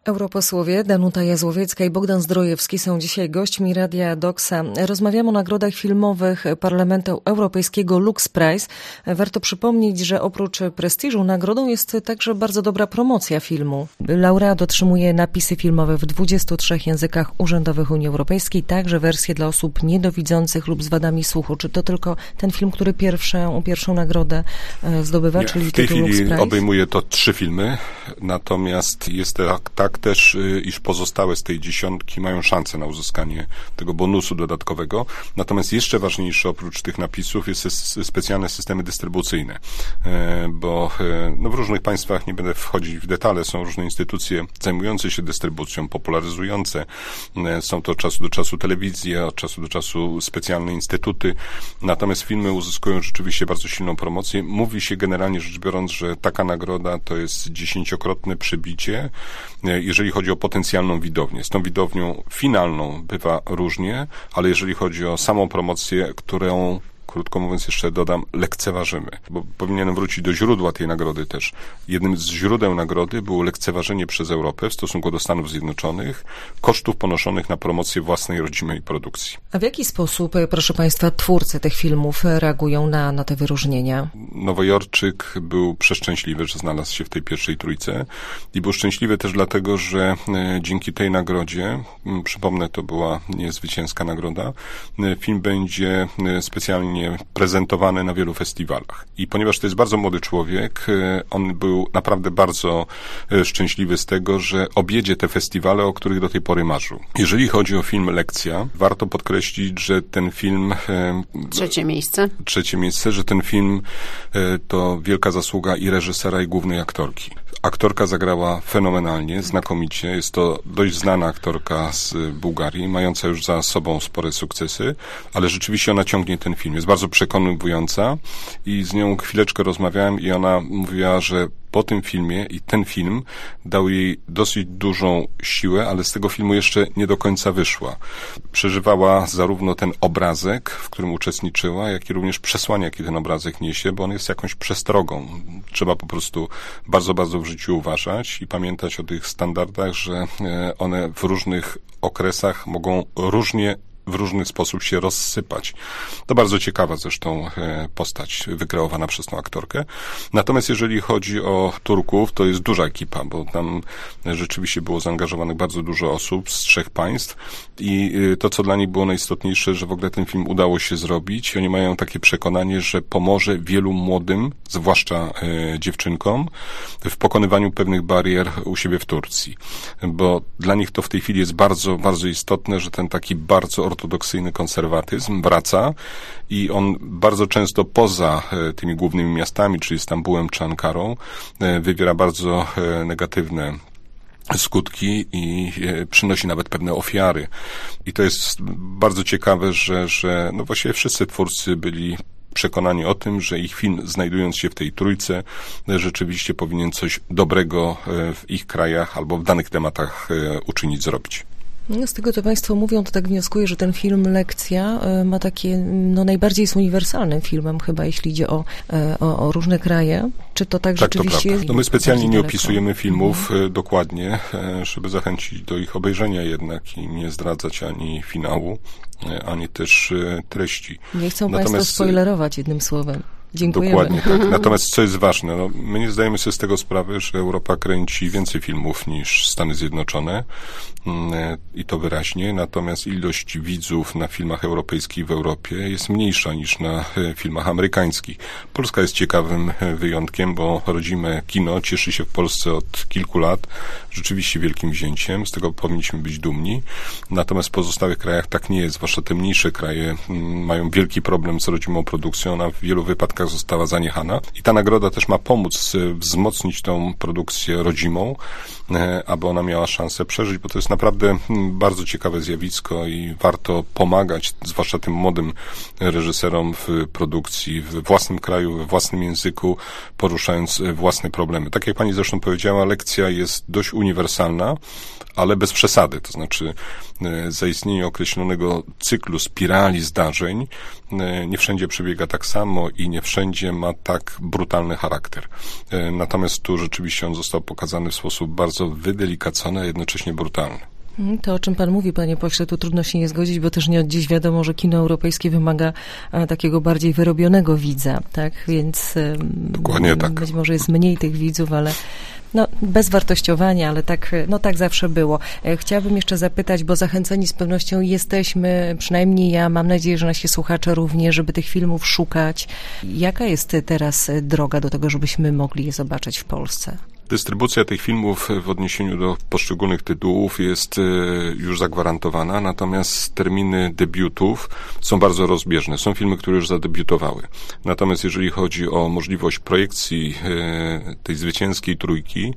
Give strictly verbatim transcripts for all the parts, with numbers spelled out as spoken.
Europosłowie Danuta Jazłowiecka i Bogdan Zdrojewski są dzisiaj gośćmi Radia Doksa. Rozmawiamy o nagrodach filmowych Parlamentu Europejskiego Lux Prize. Warto przypomnieć, że oprócz prestiżu nagrodą jest także bardzo dobra promocja filmu. Laureat otrzymuje napisy filmowe w dwudziestu trzech językach urzędowych Unii Europejskiej, także wersje dla osób niedowidzących lub z wadami słuchu. Czy to tylko ten film, który pierwszą, pierwszą nagrodę zdobywa, Nie, czyli w tej tytuł Lux chwili Prize? obejmuje to trzy filmy, natomiast jest tak, tak też, iż pozostałe z tej dziesiątki mają szansę na uzyskanie tego bonusu dodatkowego. Natomiast jeszcze ważniejsze oprócz tych napisów jest specjalne systemy dystrybucyjne, bo no w różnych państwach, nie będę wchodzić w detale, są różne instytucje zajmujące się dystrybucją, popularyzujące. Są to od czasu do czasu telewizje, od czasu do czasu specjalne instytuty. Natomiast filmy uzyskują rzeczywiście bardzo silną promocję. Mówi się generalnie rzecz biorąc, że taka nagroda to jest dziesięciokrotne przebicie, jeżeli chodzi o potencjalną widownię. Z tą widownią finalną bywa różnie, ale jeżeli chodzi o samą promocję, którą, krótko mówiąc jeszcze dodam, lekceważymy. Bo powinienem wrócić do źródła tej nagrody też. Jednym z źródeł nagrody było lekceważenie przez Europę w stosunku do Stanów Zjednoczonych kosztów ponoszonych na promocję własnej rodzimej produkcji. A w jaki sposób, proszę Państwa, twórcy tych filmów reagują na, na te wyróżnienia? Nowojorczyk był przeszczęśliwy, że znalazł się w tej pierwszej trójce i był szczęśliwy też dlatego, że e, dzięki tej nagrodzie, m, przypomnę, to była niezwycięska nagroda, e, film będzie e, specjalnie prezentowany na wielu festiwalach. I ponieważ to jest bardzo młody człowiek, on był naprawdę bardzo szczęśliwy z tego, że objedzie te festiwale, o których do tej pory marzył. Jeżeli chodzi o film Lekcja, warto podkreślić, że ten film... Trzecie miejsce. Trzecie miejsce, że ten film to wielka zasługa i reżysera, i głównej aktorki. Aktorka zagrała fenomenalnie, znakomicie. Jest to dość znana aktorka z Bułgarii, mająca już za sobą spore sukcesy, ale rzeczywiście ona ciągnie ten film. Jest bardzo przekonująca i z nią chwileczkę rozmawiałem i ona mówiła, że po tym filmie i ten film dał jej dosyć dużą siłę, ale z tego filmu jeszcze nie do końca wyszła. Przeżywała zarówno ten obrazek, w którym uczestniczyła, jak i również przesłanie, jakie ten obrazek niesie, bo on jest jakąś przestrogą. Trzeba po prostu bardzo, bardzo w życiu uważać i pamiętać o tych standardach, że one w różnych okresach mogą różnie w różny sposób się rozsypać. To bardzo ciekawa zresztą postać wykreowana przez tą aktorkę. Natomiast jeżeli chodzi o Turków, to jest duża ekipa, bo tam rzeczywiście było zaangażowanych bardzo dużo osób z trzech państw i to, co dla nich było najistotniejsze, że w ogóle ten film udało się zrobić. Oni mają takie przekonanie, że pomoże wielu młodym, zwłaszcza e, dziewczynkom, w pokonywaniu pewnych barier u siebie w Turcji. Bo dla nich to w tej chwili jest bardzo, bardzo istotne, że ten taki bardzo ortodoksyjny konserwatyzm wraca i on bardzo często poza tymi głównymi miastami, czyli Stambułem czy Ankarą, wywiera bardzo negatywne skutki i przynosi nawet pewne ofiary. I to jest bardzo ciekawe, że, że no właściwie wszyscy twórcy byli przekonani o tym, że ich film, znajdując się w tej trójce, rzeczywiście powinien coś dobrego w ich krajach albo w danych tematach uczynić, zrobić. Z tego, co Państwo mówią, to tak wnioskuję, że ten film Lekcja ma takie, no najbardziej jest uniwersalnym filmem chyba, jeśli idzie o, o, o różne kraje. Czy to tak, tak rzeczywiście jest? No my specjalnie nie daleko? opisujemy filmów mhm. dokładnie, żeby zachęcić do ich obejrzenia jednak i nie zdradzać ani finału, ani też treści. Nie chcą Natomiast Państwo spoilerować jednym słowem. Dziękujemy. Dokładnie tak. Natomiast co jest ważne, no, my nie zdajemy sobie z tego sprawy, że Europa kręci więcej filmów niż Stany Zjednoczone i to wyraźnie, natomiast ilość widzów na filmach europejskich w Europie jest mniejsza niż na filmach amerykańskich. Polska jest ciekawym wyjątkiem, bo rodzime kino cieszy się w Polsce od kilku lat rzeczywiście wielkim wzięciem, z tego powinniśmy być dumni, natomiast w pozostałych krajach tak nie jest, zwłaszcza te mniejsze kraje mają wielki problem z rodzimą produkcją, ona w wielu wypadkach została zaniechana i ta nagroda też ma pomóc wzmocnić tą produkcję rodzimą, aby ona miała szansę przeżyć, bo to jest naprawdę bardzo ciekawe zjawisko i warto pomagać, zwłaszcza tym młodym reżyserom w produkcji w własnym kraju, we własnym języku, poruszając własne problemy. Tak jak pani zresztą powiedziała, Lekcja jest dość uniwersalna, ale bez przesady, to znaczy zaistnienie określonego cyklu, spirali zdarzeń nie wszędzie przebiega tak samo i nie wszędzie ma tak brutalny charakter. Natomiast tu rzeczywiście on został pokazany w sposób bardzo bardzo wydelikacone, a jednocześnie brutalne. To, o czym pan mówi, panie pośle, tu trudno się nie zgodzić, bo też nie od dziś wiadomo, że kino europejskie wymaga takiego bardziej wyrobionego widza, tak? Więc Dokładnie tak. Być może jest mniej tych widzów, ale no, bez wartościowania, ale tak, no tak zawsze było. Chciałabym jeszcze zapytać, bo zachęceni z pewnością jesteśmy, przynajmniej ja, mam nadzieję, że nasi słuchacze również, żeby tych filmów szukać. Jaka jest teraz droga do tego, żebyśmy mogli je zobaczyć w Polsce? Dystrybucja tych filmów w odniesieniu do poszczególnych tytułów jest już zagwarantowana, natomiast terminy debiutów są bardzo rozbieżne. Są filmy, które już zadebiutowały. Natomiast jeżeli chodzi o możliwość projekcji tej zwycięskiej trójki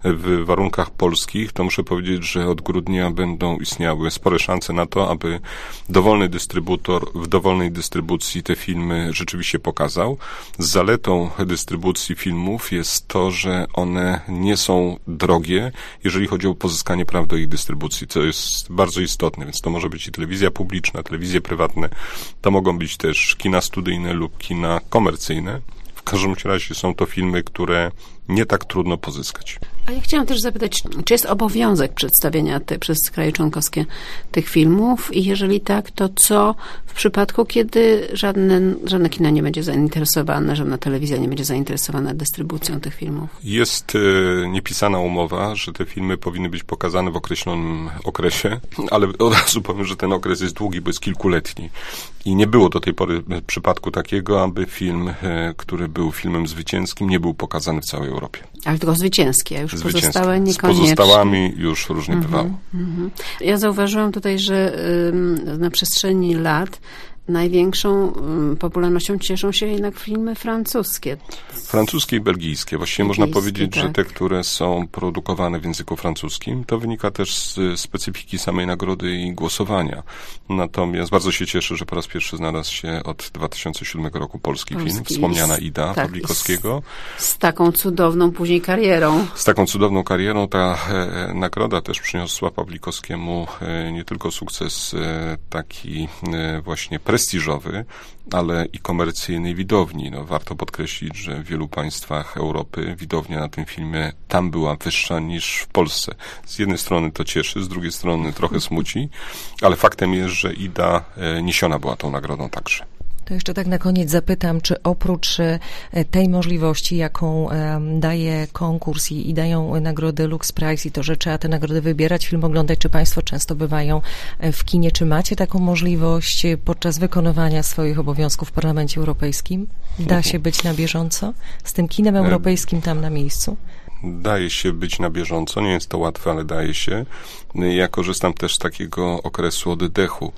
w warunkach polskich, to muszę powiedzieć, że od grudnia będą istniały spore szanse na to, aby dowolny dystrybutor w dowolnej dystrybucji te filmy rzeczywiście pokazał. Zaletą dystrybucji filmów jest to, że one nie są drogie, jeżeli chodzi o pozyskanie praw do ich dystrybucji, co jest bardzo istotne, więc to może być i telewizja publiczna, telewizje prywatne, to mogą być też kina studyjne lub kina komercyjne. W każdym razie są to filmy, które nie tak trudno pozyskać. A ja chciałam też zapytać, czy jest obowiązek przedstawienia te, przez kraje członkowskie tych filmów i jeżeli tak, to co w przypadku, kiedy żadne, żadne kino nie będzie zainteresowane, żadna telewizja nie będzie zainteresowana dystrybucją tych filmów? Jest e, niepisana umowa, że te filmy powinny być pokazane w określonym okresie, ale od razu powiem, że ten okres jest długi, bo jest kilkuletni. I nie było do tej pory przypadku takiego, aby film, e, który był filmem zwycięskim, nie był pokazany w całej Europie. Ale tylko zwycięskie, a już Zwycięskie. pozostałe niekoniecznie. Z pozostałami już różnie mm-hmm, bywało. Mm-hmm. Ja zauważyłam tutaj, że y, na przestrzeni lat największą um, popularnością cieszą się jednak filmy francuskie. Francuskie i belgijskie. Właściwie belgijskie, można powiedzieć, tak. że te, które są produkowane w języku francuskim, to wynika też z specyfiki samej nagrody i głosowania. Natomiast bardzo się cieszę, że po raz pierwszy znalazł się od dwa tysiące siódmego roku polski, polski film, wspomniana Ida tak, Pawlikowskiego. Z, z taką cudowną później karierą. Z taką cudowną karierą. Ta e, nagroda też przyniosła Pawlikowskiemu e, nie tylko sukces e, taki e, właśnie prestiżowy, ale i komercyjnej widowni. No, warto podkreślić, że w wielu państwach Europy widownia na tym filmie tam była wyższa niż w Polsce. Z jednej strony to cieszy, z drugiej strony trochę smuci, ale faktem jest, że Ida e, niesiona była tą nagrodą także. To jeszcze tak na koniec zapytam, czy oprócz tej możliwości, jaką daje konkurs i, i dają nagrody Lux Prize i to, że trzeba te nagrody wybierać, film oglądać, czy państwo często bywają w kinie, czy macie taką możliwość podczas wykonywania swoich obowiązków w Parlamencie Europejskim? Da się być na bieżąco z tym kinem europejskim tam na miejscu? Daje się być na bieżąco, nie jest to łatwe, ale daje się. Ja korzystam też z takiego okresu oddechu.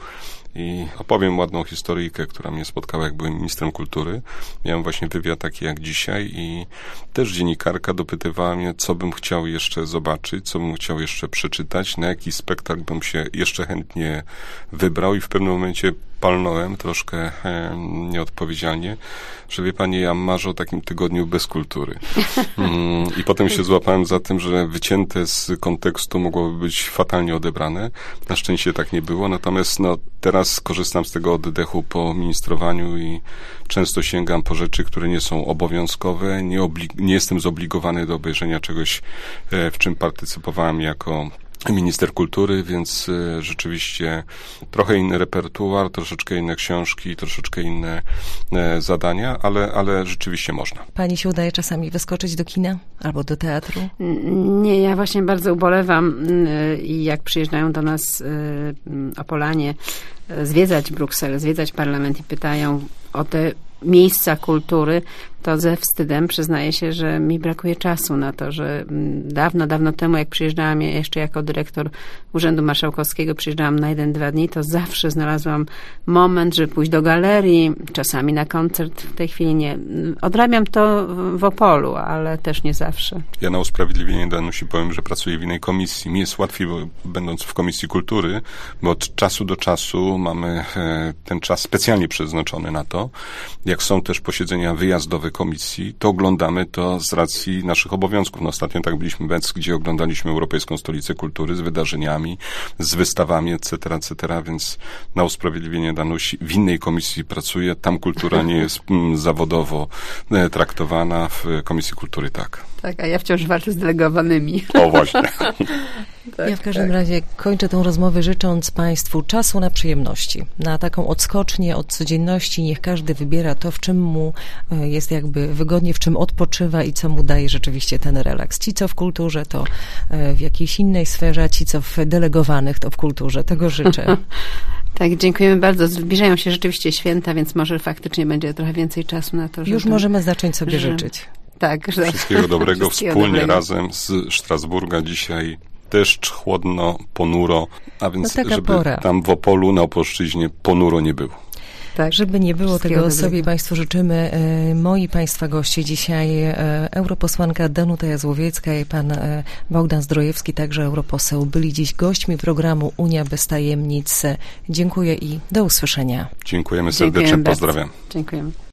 I opowiem ładną historyjkę, która mnie spotkała, jak byłem ministrem kultury. Miałem właśnie wywiad taki jak dzisiaj i też dziennikarka dopytywała mnie, co bym chciał jeszcze zobaczyć, co bym chciał jeszcze przeczytać, na jaki spektakl bym się jeszcze chętnie wybrał i w pewnym momencie palnąłem troszkę e, nieodpowiedzialnie, że wie pani, ja marzę o takim tygodniu bez kultury. Mm, I potem się złapałem za tym, że wycięte z kontekstu mogłoby być fatalnie odebrane. Na szczęście tak nie było, natomiast no, teraz korzystam z tego oddechu po ministrowaniu i często sięgam po rzeczy, które nie są obowiązkowe, nie, obli- nie jestem zobligowany do obejrzenia czegoś, e, w czym partycypowałem jako minister kultury, więc y, rzeczywiście trochę inny repertuar, troszeczkę inne książki, troszeczkę inne y, zadania, ale, ale rzeczywiście można. Pani się udaje czasami wyskoczyć do kina albo do teatru? Nie, ja właśnie bardzo ubolewam i y, jak przyjeżdżają do nas y, Opolanie y, zwiedzać Brukselę, zwiedzać parlament i pytają o te miejsca kultury, to ze wstydem przyznaję się, że mi brakuje czasu na to, że dawno, dawno temu, jak przyjeżdżałam jeszcze jako dyrektor Urzędu Marszałkowskiego, przyjeżdżałam na jeden, dwa dni, to zawsze znalazłam moment, żeby pójść do galerii, czasami na koncert, w tej chwili nie. Odrabiam to w Opolu, ale też nie zawsze. Ja na usprawiedliwienie Danusi powiem, że pracuję w innej komisji. Mi jest łatwiej, bo będąc w Komisji Kultury, bo od czasu do czasu mamy ten czas specjalnie przeznaczony na to. Jak są też posiedzenia wyjazdowe komisji, to oglądamy to z racji naszych obowiązków. No, ostatnio tak byliśmy w Metz, gdzie oglądaliśmy Europejską Stolicę Kultury z wydarzeniami, z wystawami, et cetera, et cetera, więc na usprawiedliwienie Danusi w innej komisji pracuję, tam kultura nie jest mm, zawodowo e, traktowana, w Komisji Kultury tak. Tak, a ja wciąż walczę z delegowanymi. O właśnie. Tak, ja w każdym tak. razie kończę tą rozmowę życząc Państwu czasu na przyjemności, na taką odskocznię od codzienności. Niech każdy wybiera to, w czym mu jest jakby wygodnie, w czym odpoczywa i co mu daje rzeczywiście ten relaks. Ci, co w kulturze, to w jakiejś innej sferze, a ci, co w delegowanych, to w kulturze. Tego życzę. Tak, dziękujemy bardzo. Zbliżają się rzeczywiście święta, więc może faktycznie będzie trochę więcej czasu na to, żeby... Już możemy zacząć sobie że, życzyć. Tak. Że, Wszystkiego dobrego. wszystkiego Wspólnie dobrego. razem z Strasburga dzisiaj. Deszcz, chłodno, ponuro, a więc No taka żeby pora. tam w Opolu, na Opolszczyźnie ponuro nie było. Tak. Żeby nie było Wszystkiego tego, dobrego. sobie Państwu życzymy. Moi Państwa goście dzisiaj, europosłanka Danuta Jazłowiecka i pan Bogdan Zdrojewski, także europoseł, byli dziś gośćmi programu Unia bez tajemnic. Dziękuję i do usłyszenia. Dziękujemy serdecznie, Dziękujemy bardzo. pozdrawiam. Dziękujemy.